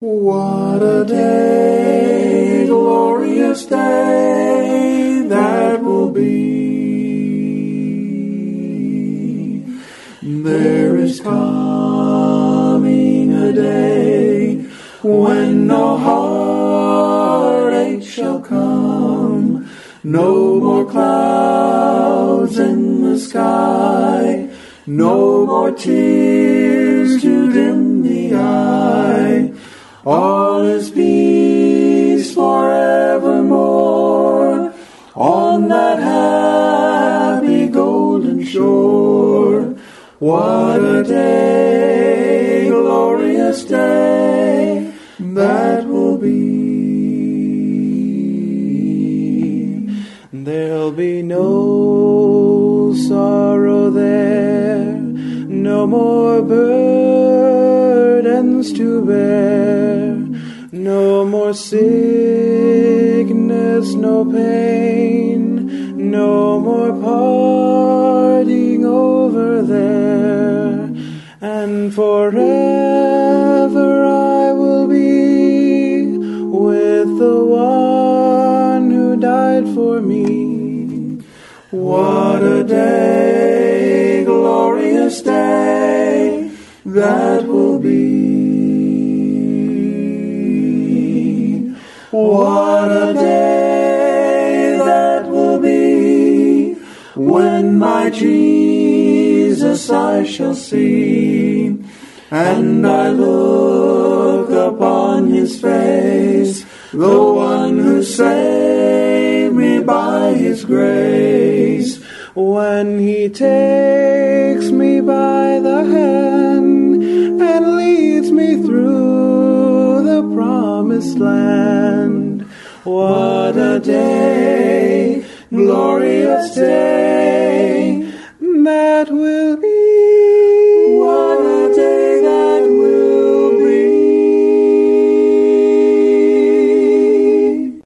What a day, glorious day that will be. There is coming a day when no heartache shall come, no more clouds in the sky, no more tears to dim the eye. All is peace forevermore on that happy golden shore. What a day, glorious day that will be. There'll be no sorrow there, no more burdens to bear, no more sickness, no pain, no more parting over there, and forever I will be with the one who died for me. What a day, glorious day that will be. What a day that will be when my Jesus I shall see, and I look upon his face, the one who saved me by his grace. When he takes me by the hand and leads me through the promised land. What a day, glorious day that will be.